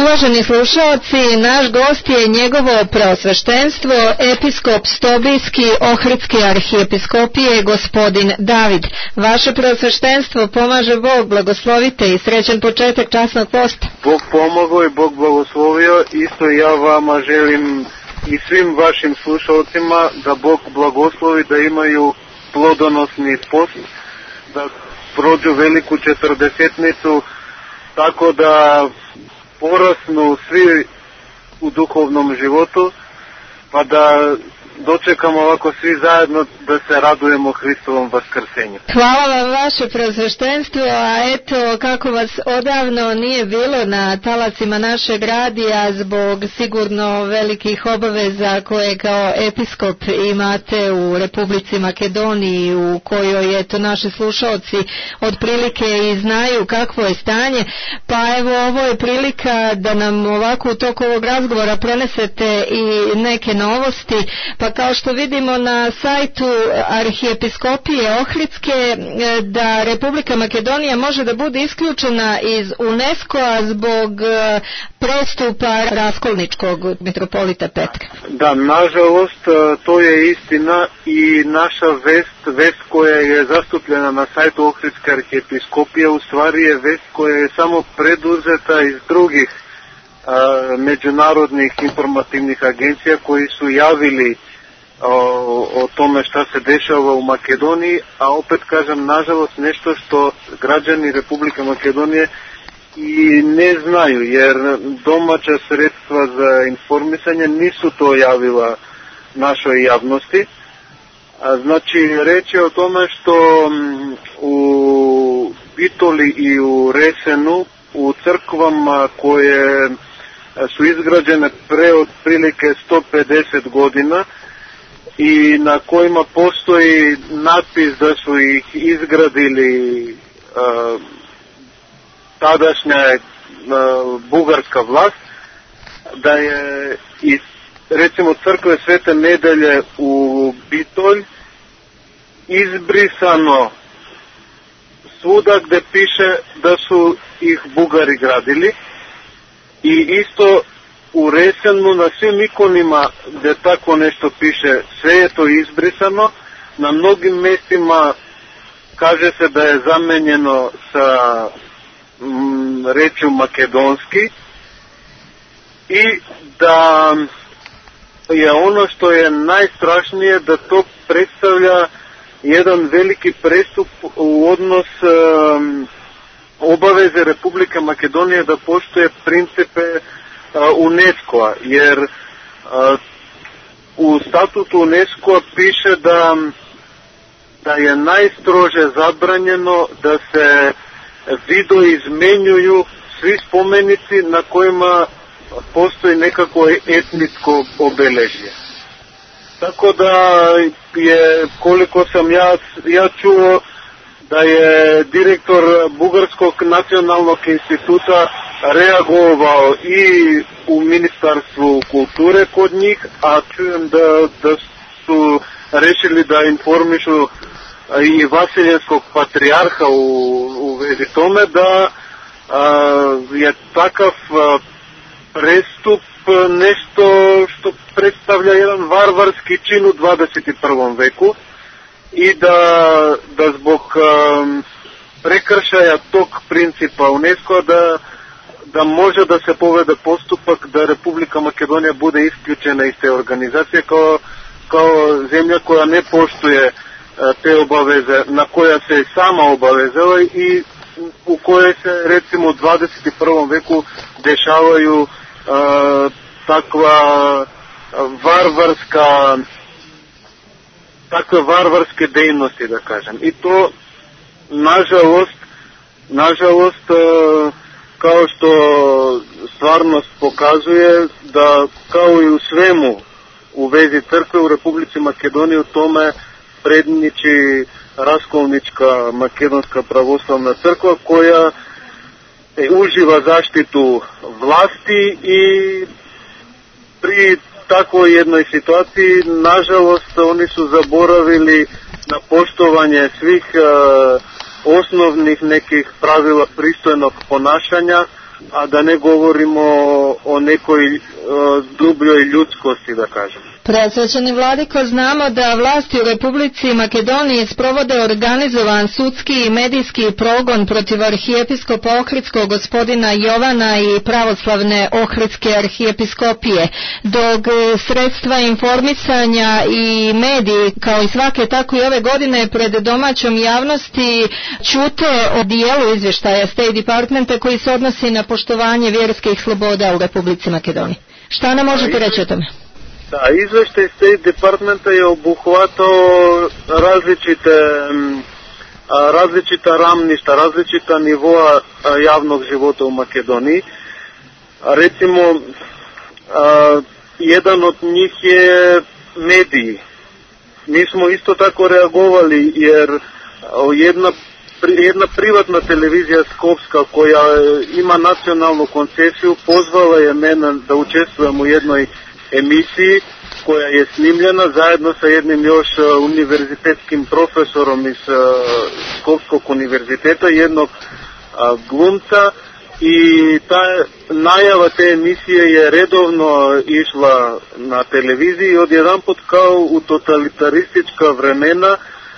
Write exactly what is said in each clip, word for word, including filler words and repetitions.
Uvaženi slušaoci, naš gost je njegovo preosveštenstvo, episkop Stobijski Ohridske arhijepiskopije, gospodin David. Vaše preosveštenstvo, pomaže Bog, blagoslovite i srećan početak časnog posta. Bog pomogao i Bog blagoslovio, isto ja vama želim i svim vašim slušalcima da Bog blagoslovi, da imaju plodonosni post, da prođu veliku četrdesetnicu, tako da porasnu svi u duhovnom životu, pa da dočekamo ovako svi zajedno da se radujemo Hristovom vaskrsenju. Hvala vam vaše preosveštenstvo, a eto kako vas odavno nije bilo na talacima našeg radija zbog sigurno velikih obaveza koje kao episkop imate u Republici Makedoniji, u kojoj eto naši slušalci otprilike i znaju kakvo je stanje, pa evo ovo je prilika da nam ovako u toku ovog razgovora prenesete i neke novosti. Pa kao što vidimo na sajtu Arhijepiskopije Ohridske da Republika Makedonija može da bude isključena iz UNESCO-a zbog prestupa raskolničkog mitropolita Petra. Da, nažalost to je istina i naša vest, vest koja je zastupljena na sajtu Ohridske arhijepiskopije u stvari je vest koja je samo preduzeta iz drugih a, međunarodnih informativnih agencija koji su javili O, o tome šta se dešava u Makedoniji, a opet kažem, nažalost, nešto što građani Republike Makedonije i ne znaju, jer domaća sredstva za informisanje nisu to javila našoj javnosti. A, znači, reč je o tome što m, u Bitoli i u Resenu, u crkvama koje su izgrađene pre otprilike sto pedeset godina, i na kojima postoji natpis da su ih izgradili uh, tadašnja uh, bugarska vlast, da je iz recimo crkve Svete Nedelje u Bitolj izbrisano svuda gde piše da su ih Bugari gradili, i isto u Resenu na svim ikonima gde tako nešto piše, sve je to izbrisano. Na mnogim mestima kaže se da je zamenjeno sa mm, rečju makedonski, i da je ono što je najstrašnije da to predstavlja jedan veliki prestup u odnos um, obaveze Republike Makedonije da poštuje principe UNESCO-a, jer uh, u statutu UNESCO-a piše da, da je najstrože zabranjeno da se video izmenjuju svi spomenici na kojima postoji nekako etničko obeležje. Tako da je, koliko sam ja, ja čuo, da je direktor Bugarskog nacionalnog instituta reagovao i u Ministarstvu kulture kod njih, a čujem da, da su rešili da informišu i Vasiljenskog patrijarha u, u vezi tome da a, je takav a, prestup nešto što predstavlja jedan varvarski čin u dvadeset prvom veku, i da, da zbog um, prekršaja tog principa UNESCO da, da može da se povede postupak da Republika Makedonija bude isključena iz te organizacije kao, kao zemlja koja ne poštuje uh, te obaveze na koja se sama obavezala i u koje se recimo u dvadeset prvom veku dešavaju uh, takva varvarska takve varvarske dejnosti, da kažem. I to, nažalost, nažalost, kao što stvarnost pokazuje, da kao i u svemu u vezi crkve u Republici Makedoniji u tome predniči Raskolnička makedonska pravoslavna crkva, koja uživa zaštitu vlasti, i pri takvoj jednoj situaciji, nažalost, oni su zaboravili na poštovanje svih uh, osnovnih nekih pravila pristojnog ponašanja, a da ne govorimo o nekoj dubljoj ljudskosti, da kažem. Presvećeni vladiko, znamo da vlasti u Republici Makedoniji sprovode organizovan sudski i medijski progon protiv arhijepiskopa Ohridskog gospodina Jovana i pravoslavne Ohridske arhijepiskopije, dok sredstva informisanja i mediji, kao i svake tako i ove godine, pred domaćom javnosti ćute o dijelu izvještaja State Departmenta koji se odnosi na poštovanje vjerskih sloboda u Republici Makedoniji. Šta nam možete reći o tome? Da, izveštaj State Departmenta je obuhvatao različite, različita ravništa, različita nivoa javnog života u Makedoniji. Recimo, jedan od njih je mediji. Mi smo isto tako reagovali jer jedna, jedna privatna televizija Skopska koja ima nacionalnu koncesiju pozvala je mene da učestvujem u jednoj emisiji koja je snimljena zajedno sa jednim još univerzitetskim profesorom iz Skopskog univerziteta, jednog glumca, i ta najava te emisije je redovno išla na televiziji i odjedanput kao u totalitaristička vremena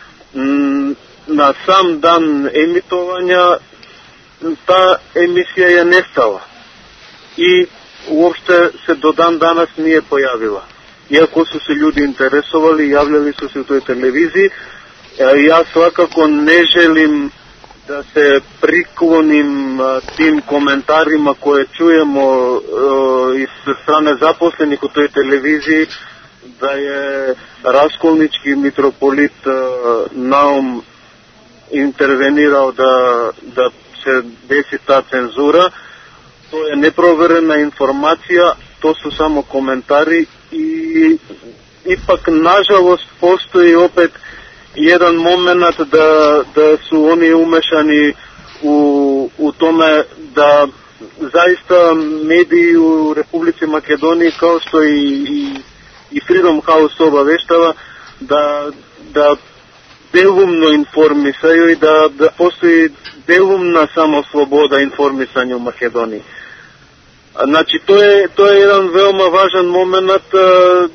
na sam dan emitovanja ta emisija je nestala i uopšte se do dan danas nije pojavila. Iako su se ljudi interesovali, javljali su se u toj televiziji, ja svakako ne želim da se priklonim tim komentarima koje čujemo iz strane zaposlenih u toj televiziji, da je raskolnički mitropolit Naum intervenirao da, da se desi ta cenzura. To je neproverena informacija, to su samo komentari i ipak nažalost postoji opet jedan moment da, da su oni umešani u, u tome da zaista mediji u Republici Makedoniji, kao što i, i, i Freedom House obaveštava, da, da delumno informisaju i da, da postoji delumna samo sloboda informisanja u Makedoniji. Znači, to je, to je jedan veoma važan moment uh,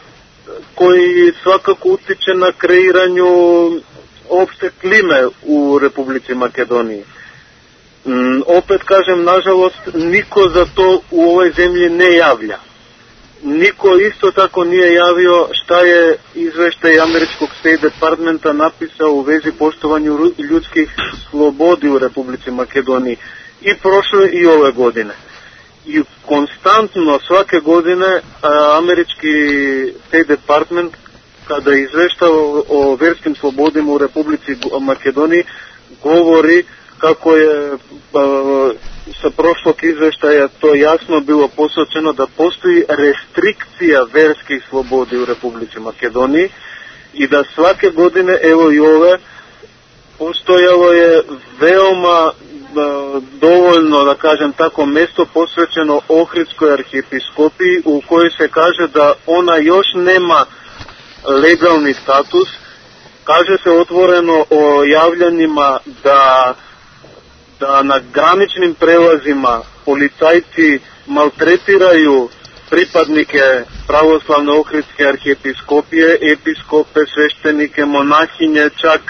koji svakako utiče na kreiranju opšte klime u Republici Makedoniji. Mm, opet kažem, nažalost, niko za to u ovoj zemlji ne javlja. Niko isto tako nije javio šta je izveštaj američkog State Departmenta napisao u vezi poštovanju ljudskih slobodi u Republici Makedoniji i prošle i ove godine. I konstantno svake godine a, američki State Department kada izveštava o, o verskim slobodima u Republici Makedoniji govori kako je a, sa prošlog izveštaja to jasno bilo posvećeno da postoji restrikcija verskih slobodi u Republici Makedoniji i da svake godine, evo i ove, postojalo je veoma dovoljno, da kažem tako, mesto posvećeno Ohridskoj arhijepiskopiji u kojoj se kaže da ona još nema legalni status. Kaže se otvoreno o javljanjima da, da na graničnim prelazima policajci maltretiraju pripadnike pravoslavne Ohridske arhijepiskopije, episkope, sveštenike, monahinje čak,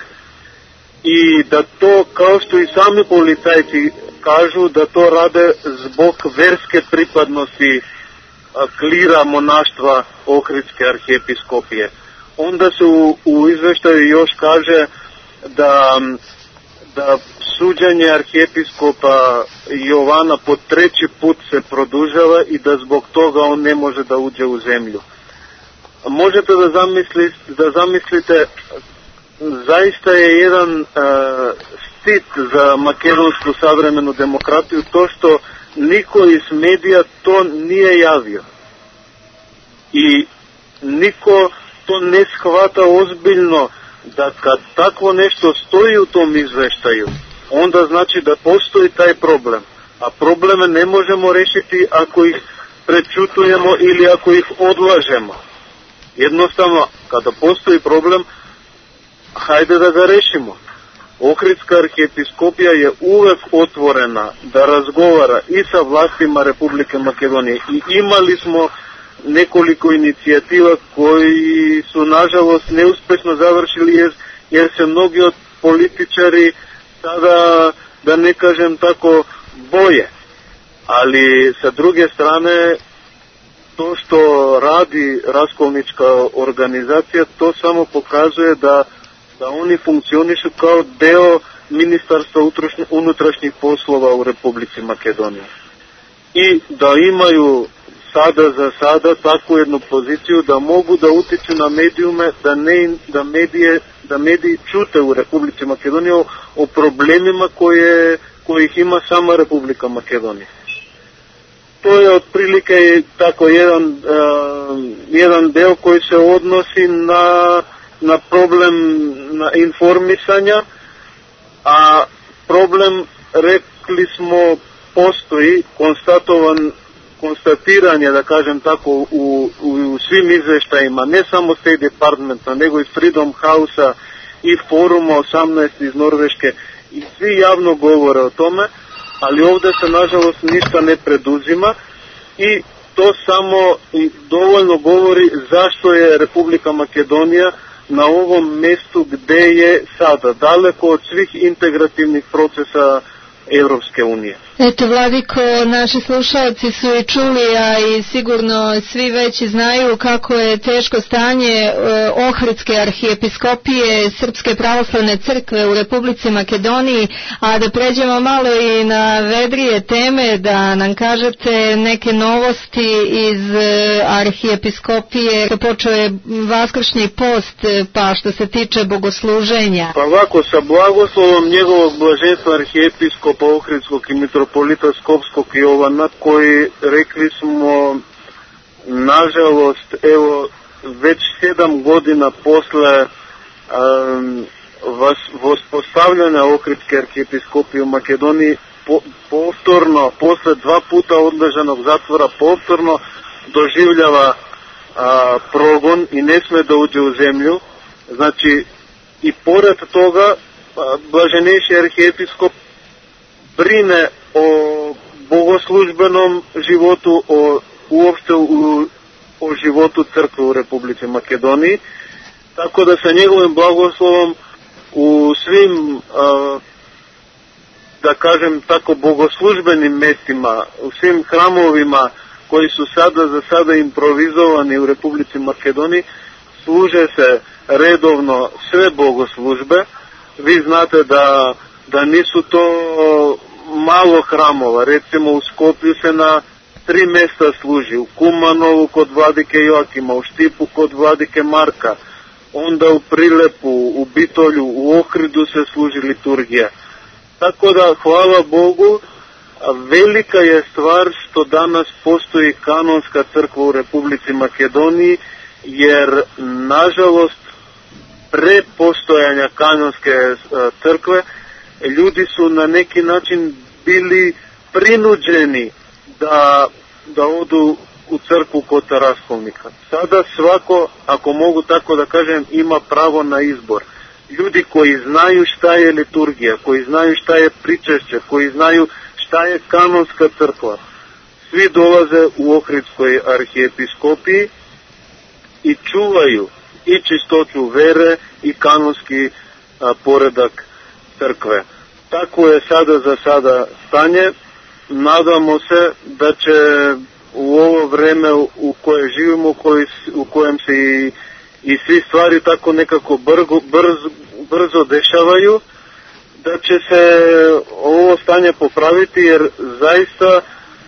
i da to, kao što i sami policajci kažu, da to rade zbog verske pripadnosti klira monaštva Ohridske arhijepiskopije. Onda se u, u izveštaju još kaže da, da suđenje arhijepiskopa Jovana po treći put se produžava i da zbog toga on ne može da uđe u zemlju. Možete da zamislite, da zamislite zaista je jedan uh, stit za makedonsku savremenu demokratiju to što niko iz medija to nije javio. I niko to ne shvata ozbiljno da kad takvo nešto stoji u tom izveštaju, onda znači da postoji taj problem. A probleme ne možemo rešiti ako ih prečutujemo ili ako ih odlažemo. Jednostavno, kada postoji problem, hajde da ga rešimo. Ohridska arhijepiskopija je uvek otvorena da razgovara i sa vlastima Republike Makedonije i imali smo nekoliko inicijativa koji su nažalost neuspešno završili jer, jer se mnogi od političari sada, da ne kažem tako, boje. Ali sa druge strane, to što radi Raskolnička organizacija, to samo pokazuje da, da oni funkcionišu kao deo Ministarstva unutrašnjih poslova u Republici Makedoniji. I da imaju sada za sada takvu jednu poziciju da mogu da utiču na medijume, da, ne, da, medije, da mediji čute u Republici Makedoniji o, o problemima koje, kojih ima sama Republika Makedonija. To je otprilike tako jedan, uh, jedan deo koji se odnosi na, na problem na informisanja, a problem, rekli smo, postoji konstatovan konstatiranje, da kažem tako, u, u, u svim izveštajima, ne samo State Departmenta, nego i Freedom House-a i Foruma osamnaest iz Norveške, i svi javno govore o tome, ali ovde se nažalost ništa ne preduzima i to samo dovoljno govori zašto je Republika Makedonija na ovom mestu gde je sada, daleko od svih integrativnih procesa Evropske unije. Eto, Vladiko, naši slušalci su i čuli, a i sigurno svi već znaju kako je teško stanje e, Ohridske arhijepiskopije Srpske pravoslavne crkve u Republici Makedoniji, a da pređemo malo i na vedrije teme, da nam kažete neke novosti iz e, arhijepiskopije. Počeo je vaskršnji post, pa što se tiče bogosluženja. Pa ovako, sa blagoslovom njegovog blaženstva arhijepiskopa Ohridskog i mitropolita Skopskog Jovana, koji, rekli smo, nažalost, evo, već sedam godina posle um, vas, vospostavljanja Ohridske arhijepiskopije u Makedoniji, po, povtorno, posle dva puta odležanog zatvora, povtorno doživljava a, progon i ne sme da uđe u zemlju. Znači, i pored toga, a, blaženejši arhijepiskop brine o bogoslužbenom životu, o, uopšte u, o životu crkve u Republici Makedoniji, tako da sa njegovim blagoslovom u svim, a, da kažem tako, bogoslužbenim mestima, u svim hramovima koji su sada za sada improvizovani u Republici Makedoniji, služe se redovno sve bogoslužbe. Vi znate da, da nisu to malo hramova, recimo u Skopju se na tri mesta služi, u Kumanovu kod vladike Joakima, u Štipu kod vladike Marka, onda u Prilepu, u Bitolju, u Ohridu se služi liturgija. Tako da, hvala Bogu, velika je stvar što danas postoji kanonska crkva u Republici Makedoniji, jer nažalost pre postojanja kanonske crkve ljudi su na neki način bili prinuđeni da, da odu u crkvu kod Raskolnika. Sada svako, ako mogu tako da kažem, ima pravo na izbor. Ljudi koji znaju šta je liturgija, koji znaju šta je pričešće, koji znaju šta je kanonska crkva, svi dolaze u Ohridskoj arhijepiskopiji i čuvaju i čistoću vere i kanonski a, poredak crkve. Tako je sada za sada stanje. Nadamo se da će u ovo vreme u koje živimo, koji, u kojem se i, i svi stvari tako nekako brgo, brzo, brzo dešavaju, da će se ovo stanje popraviti, jer zaista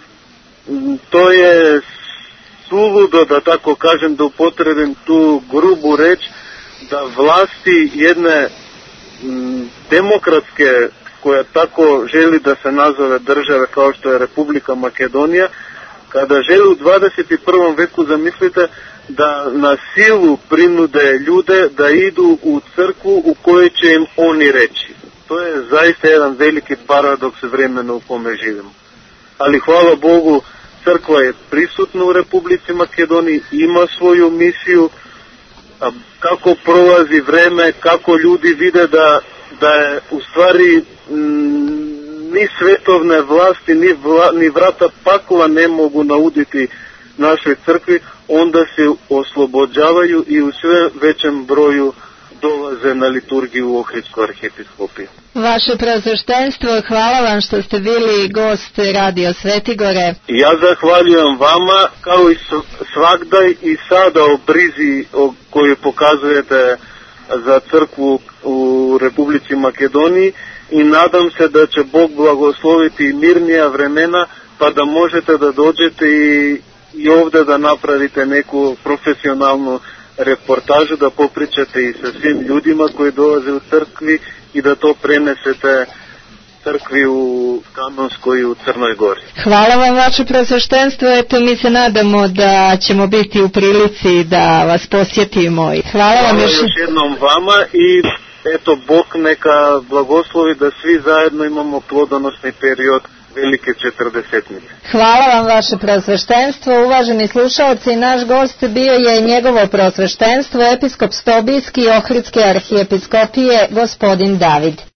to je suludo, da tako kažem, da upotrebim tu grubu reč, da vlasti jedne m, demokratske, koja tako želi da se nazove države kao što je Republika Makedonija, kada želi u dvadeset i prvom veku, zamislite, da na silu prinude ljude da idu u crkvu u kojoj će im oni reći. To je zaista jedan veliki paradoks vremena u kome živimo. Ali hvala Bogu, crkva je prisutna u Republici Makedoniji, ima svoju misiju, a kako prolazi vreme, kako ljudi vide da da je u stvari m, ni svetovne vlasti, ni, vla, ni vrata pakla ne mogu nauditi našoj crkvi, onda se oslobođavaju i u sve većem broju dolaze na liturgiju u Ohridsku arhiepiskopiju. Vaše preosveštenstvo, hvala vam što ste bili gost Radio Svetigore. Ja zahvaljujem vama, kao i svakdaj i sada o brizi o koju pokazujete za crkvu u Republici Makedoniji i nadam se da će Bog blagosloviti mirnija vremena pa da možete da dođete i, i ovdje da napravite neku profesionalnu reportažu, da popričate i sa svim ljudima koji dolaze u crkvi i da to prenesete crkvi u Kanonskoj i u Crnoj Gori. Hvala vam vaše preosveštenstvo, eto mi se nadamo da ćemo biti u prilici da vas posjetimo. Hvala, Hvala vam još... još jednom vama i eto Bog neka blagoslovi da svi zajedno imamo plodonosni period velike četrdesetnice. Hvala vam vaše preosveštenstvo, uvaženi slušalci, naš gost bio je njegovo preosveštenstvo, episkop Stobijski Ohridske arhiepiskopije, gospodin David.